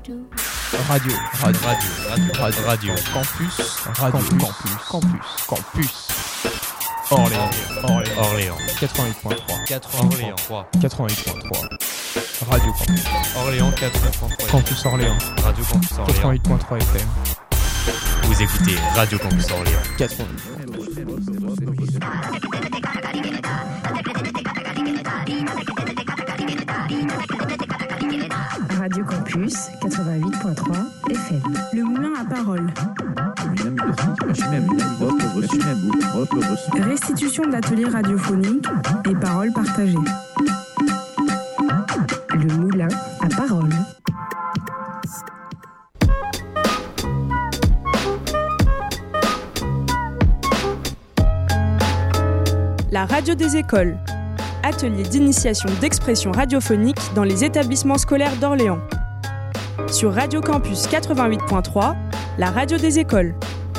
Radio. Campus. Orléans. 88.3. Radio Campus. Orléans 88.3. Campus Orléans. Radio Campus Orléans. 88.3 FM. Vous écoutez Radio Campus Orléans. 88. Radio Campus 88.3 FM. Le moulin à parole. Restitution d'ateliers radiophoniques et paroles partagées. Le moulin à parole. La radio des écoles. Atelier d'initiation d'expression radiophonique dans les établissements scolaires d'Orléans. Sur Radio Campus 88.3, la radio des écoles.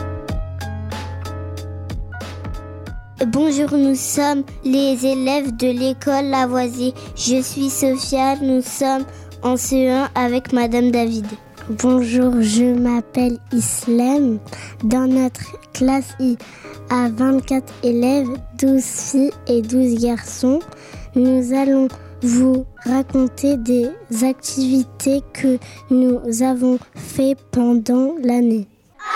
Bonjour, nous sommes les élèves de l'école Lavoisier. Je suis Sophia, nous sommes en CE1 avec Madame David. Bonjour, je m'appelle Islam. Dans notre classe, il y a 24 élèves, 12 filles et 12 garçons. Nous allons vous raconter des activités que nous avons faites pendant l'année.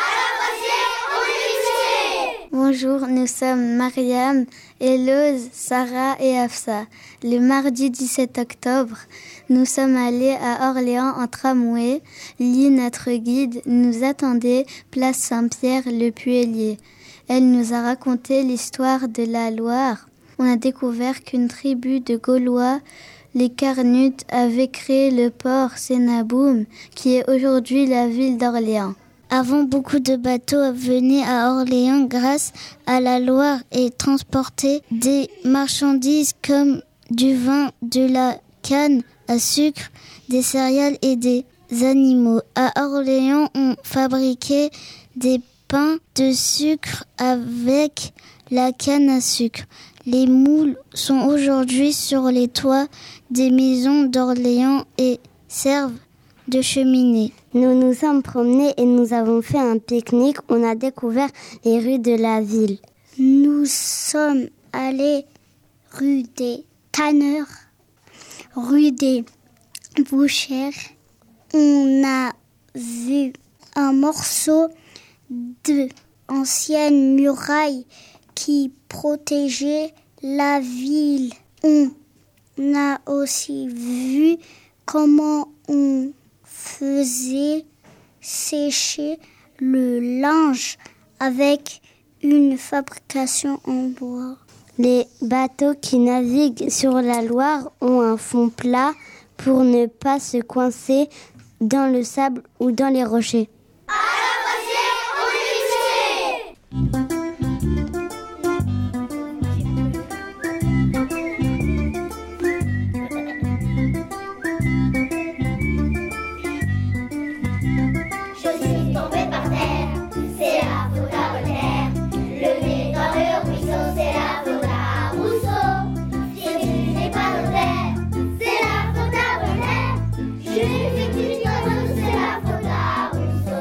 Bonjour, nous sommes Mariam, Elose, Sarah et Afsa. Le mardi 17 octobre, nous sommes allés à Orléans en tramway. Lee, notre guide, nous attendait place Saint-Pierre-le-Puelier. Elle nous a raconté l'histoire de la Loire. On a découvert qu'une tribu de Gaulois, les Carnutes, avait créé le port Sénaboum, qui est aujourd'hui la ville d'Orléans. Avant, beaucoup de bateaux venaient à Orléans grâce à la Loire et transportaient des marchandises comme du vin, de la canne à sucre, des céréales et des animaux. À Orléans, on fabriquait des pains de sucre avec la canne à sucre. Les moules sont aujourd'hui sur les toits des maisons d'Orléans et servent de cheminée. Nous nous sommes promenés et nous avons fait un pique-nique. On a découvert les rues de la ville. Nous sommes allés rue des Tanneurs, rue des Bouchères. On a vu un morceau de ancienne muraille qui protégeait la ville. On a aussi vu comment on faisait sécher le linge avec une fabrication en bois. Les bateaux qui naviguent sur la Loire ont un fond plat pour ne pas se coincer dans le sable ou dans les rochers. C'est la faute à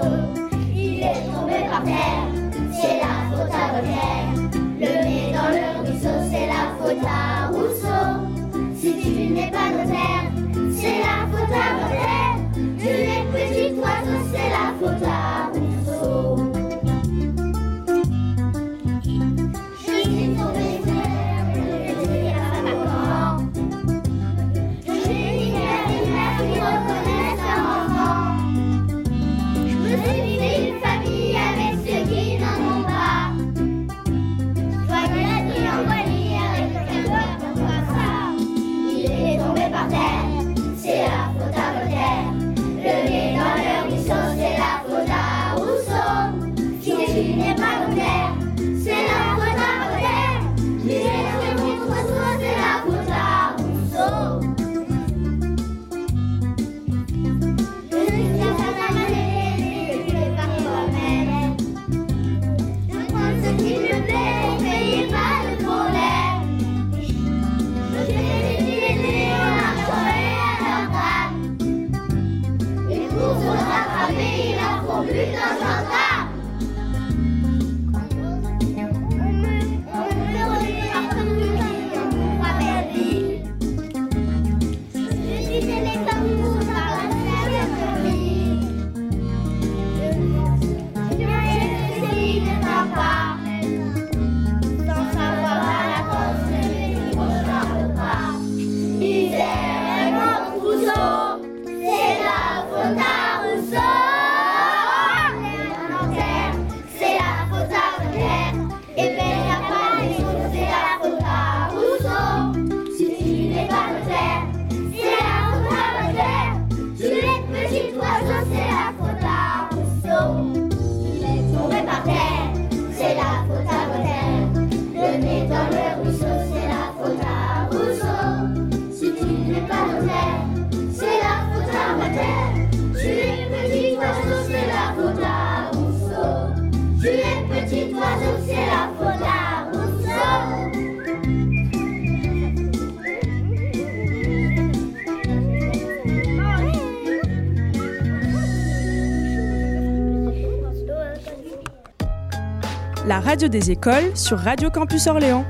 La radio des écoles sur Radio Campus Orléans.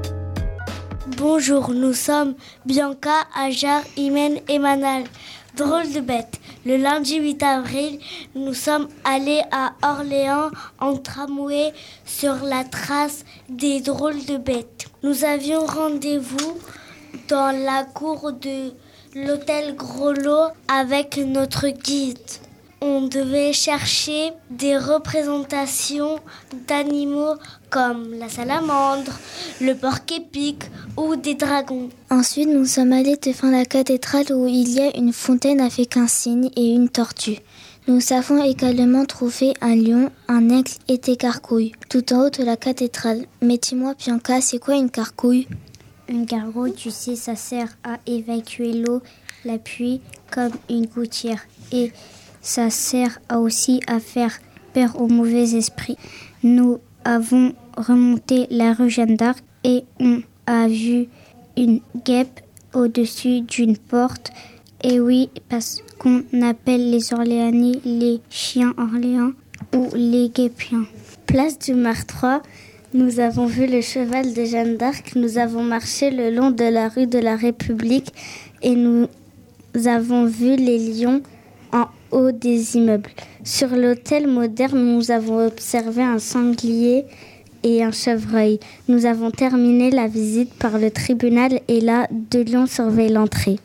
Bonjour, nous sommes Bianca, Ajar, Imen et Manal. Drôle de bête. Le lundi 8 avril, nous sommes allés à Orléans en tramway sur la trace des drôles de bêtes. Nous avions rendez-vous dans la cour de l'hôtel Groslo avec notre guide. On devait chercher des représentations d'animaux comme la salamandre, le porc-épic ou des dragons. Ensuite, nous sommes allés devant la cathédrale où il y a une fontaine avec un cygne et une tortue. Nous avons également trouvé un lion, un aigle et des gargouilles tout en haut de la cathédrale. Mais dis-moi, Bianca, c'est quoi une gargouille ? Une gargouille, tu sais, ça sert à évacuer l'eau, la pluie comme une gouttière. Et ça sert aussi à faire peur aux mauvais esprits. Nous avons remonté la rue Jeanne d'Arc et on a vu une guêpe au-dessus d'une porte. Et oui, parce qu'on appelle les Orléanais les chiens Orléans ou les guépiens. Place du Mar 3, nous avons vu le cheval de Jeanne d'Arc. Nous avons marché le long de la rue de la République et nous avons vu les lions en haut des immeubles. Sur l'hôtel moderne, nous avons observé un sanglier et un chevreuil. Nous avons terminé la visite par le tribunal et là, 2 lions surveillent l'entrée.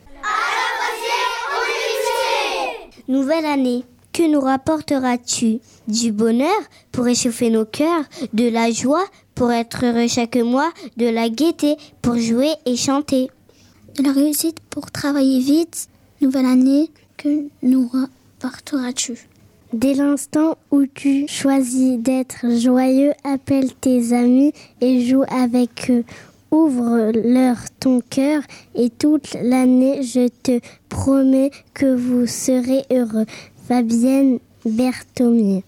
Nouvelle année, que nous rapporteras-tu ? Du bonheur pour réchauffer nos cœurs, de la joie pour être heureux chaque mois, de la gaieté pour jouer et chanter. De la réussite pour travailler vite. Nouvelle année, que nous rapporteras-tu ? Dès l'instant où tu choisis d'être joyeux, appelle tes amis et joue avec eux. Ouvre-leur ton cœur et toute l'année, je te promets que vous serez heureux. Fabienne Berthomier.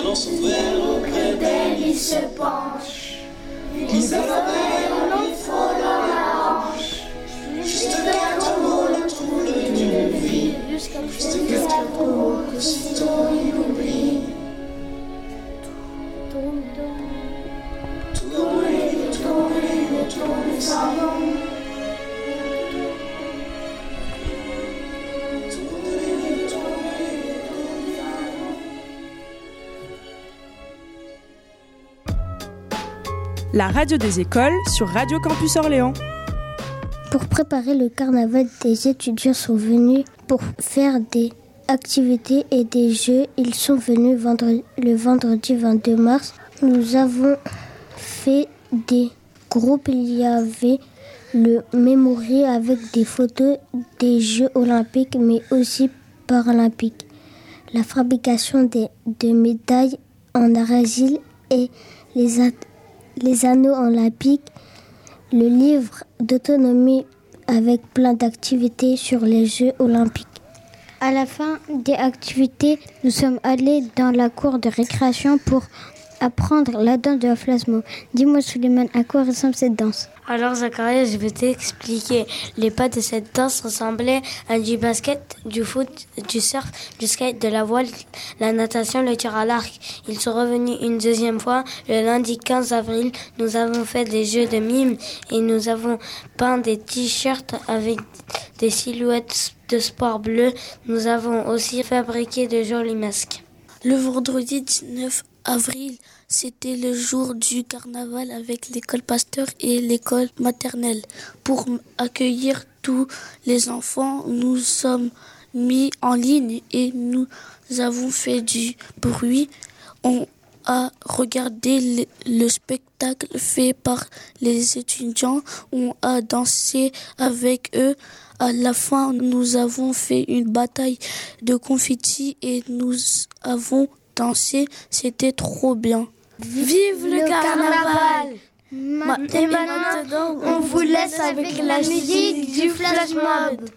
Dans son verre auprès d'elle, il se penche. Il se ferait en lui frôlant la hanche. Juste vers ton mot, le trouble d'une vie. Juste vers ta peau, aussitôt il oublie. Tourne sans nom. La radio des écoles sur Radio Campus Orléans. Pour préparer le carnaval, des étudiants sont venus pour faire des activités et des jeux. Ils sont venus le vendredi 22 mars. Nous avons fait des groupes. Il y avait le mémorial avec des photos des Jeux olympiques mais aussi paralympiques. La fabrication de médailles en argile et les anneaux olympiques, le livre d'autonomie avec plein d'activités sur les Jeux olympiques. À la fin des activités, nous sommes allés dans la cour de récréation pour apprendre la danse de la flasmo. Dis-moi Souleymane, à quoi ressemble cette danse? Alors Zachariah, je vais t'expliquer. Les pas de cette danse ressemblaient à du basket, du foot, du surf, du skate, de la voile, la natation, le tir à l'arc. Ils sont revenus une deuxième fois. Le lundi 15 avril, nous avons fait des jeux de mime et nous avons peint des t-shirts avec des silhouettes de sport bleu. Nous avons aussi fabriqué de jolis masques. Le vendredi 19 avril, c'était le jour du carnaval avec l'école Pasteur et l'école maternelle. Pour accueillir tous les enfants, nous sommes mis en ligne et nous avons fait du bruit. On a regardé le spectacle fait par les étudiants. On a dansé avec eux. À la fin, nous avons fait une bataille de confettis et nous avons dansé. C'était trop bien. Vive le carnaval! Et maintenant, on vous laisse avec la musique du flash mob.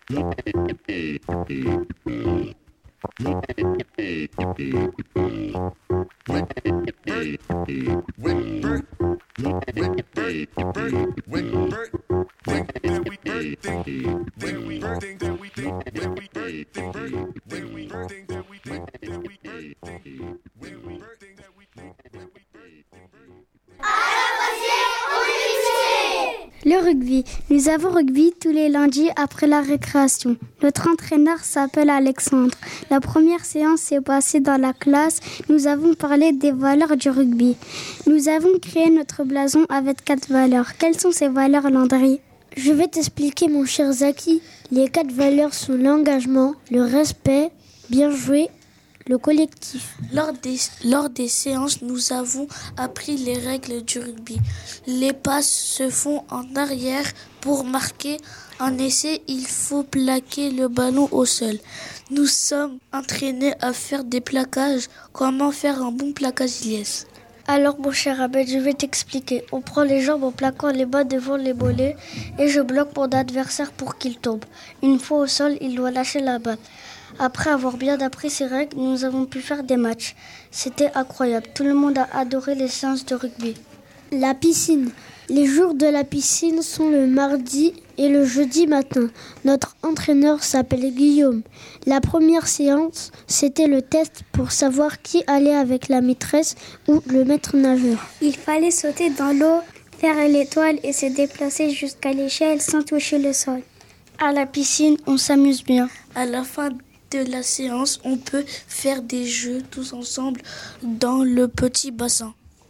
Le rugby. Nous avons rugby tous les lundis après la récréation. Notre entraîneur s'appelle Alexandre. La première séance s'est passée dans la classe. Nous avons parlé des valeurs du rugby. Nous avons créé notre blason avec 4 valeurs. Quelles sont ces valeurs, Landry ? Je vais t'expliquer, mon cher Zaki. Les 4 valeurs sont l'engagement, le respect, bien joué, le collectif. Lors des séances, nous avons appris les règles du rugby. Les passes se font en arrière pour marquer un essai. Il faut plaquer le ballon au sol. Nous sommes entraînés à faire des plaquages. Comment faire un bon plaquage, Ilyes ? Alors, mon cher Abed, je vais t'expliquer. On prend les jambes en plaquant les bas devant les mollets et je bloque mon adversaire pour qu'il tombe. Une fois au sol, il doit lâcher la balle. Après avoir bien appris ces règles, nous avons pu faire des matchs. C'était incroyable. Tout le monde a adoré les séances de rugby. La piscine. Les jours de la piscine sont le mardi et le jeudi matin. Notre entraîneur s'appelle Guillaume. La première séance, c'était le test pour savoir qui allait avec la maîtresse ou le maître nageur. Il fallait sauter dans l'eau, faire l'étoile et se déplacer jusqu'à l'échelle sans toucher le sol. À la piscine, on s'amuse bien. À la fin de la séance, on peut faire des jeux tous ensemble dans le petit bassin.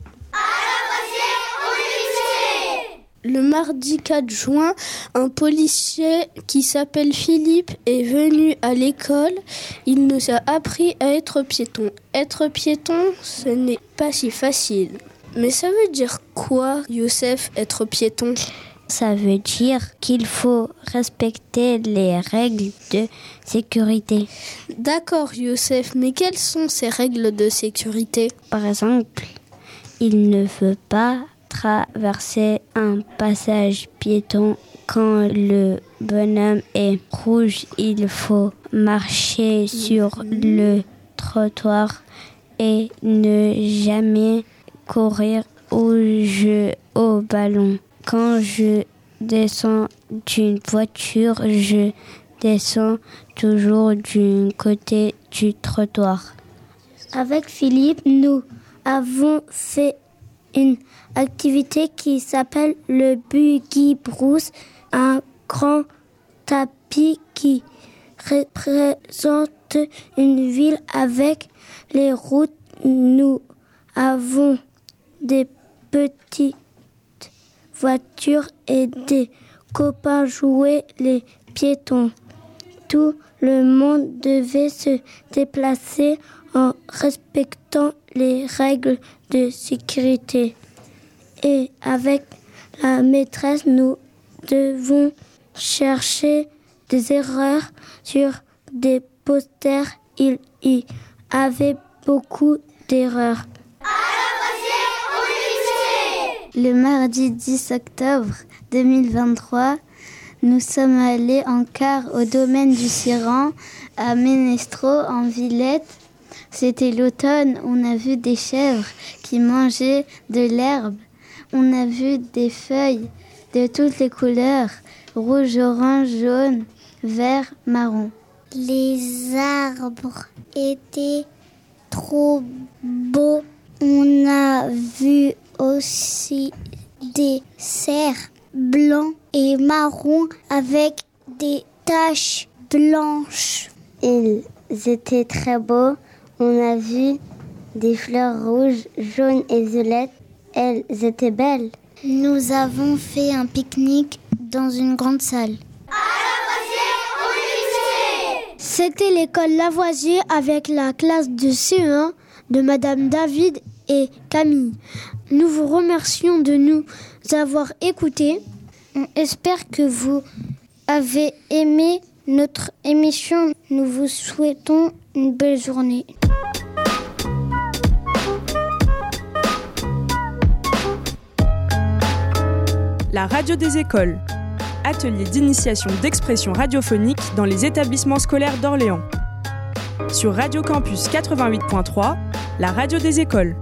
Le mardi 4 juin, un policier qui s'appelle Philippe est venu à l'école. Il nous a appris à être piéton. Être piéton, ce n'est pas si facile. Mais ça veut dire quoi, Youssef, être piéton ? Ça veut dire qu'il faut respecter les règles de sécurité. D'accord, Youssef, mais quelles sont ces règles de sécurité ? Par exemple, il ne faut pas traverser un passage piéton quand le bonhomme est rouge. Il faut marcher sur le trottoir et ne jamais courir ou jouer au ballon. Quand je descends d'une voiture, je descends toujours du côté du trottoir. Avec Philippe, nous avons fait une activité qui s'appelle le Buggy Brousse, un grand tapis qui représente une ville avec les routes. Nous avons des petites voitures et des copains jouer les piétons. Tout le monde devait se déplacer en respectant les règles de sécurité. Et avec la maîtresse, nous devons chercher des erreurs sur des posters. Il y avait beaucoup d'erreurs. Le mardi 10 octobre 2023, nous sommes allés en car au domaine du Siran, à Ménestro, en Villette. C'était l'automne, on a vu des chèvres qui mangeaient de l'herbe. On a vu des feuilles de toutes les couleurs, rouge, orange, jaune, vert, marron. Les arbres étaient trop beaux. On a vu aussi des cerfs blancs et marrons avec des taches blanches. Ils étaient très beaux. On a vu des fleurs rouges, jaunes et violettes. Elles étaient belles. Nous avons fait un pique-nique dans une grande salle. C'était l'école Lavoisier avec la classe de CE1 de Madame David et Camille. Nous vous remercions de nous avoir écoutés. On espère que vous avez aimé notre émission. Nous vous souhaitons une belle journée. La radio des écoles. atelier d'initiation d'expression radiophonique dans les établissements scolaires d'Orléans. Sur Radio Campus 88.3, la radio des écoles.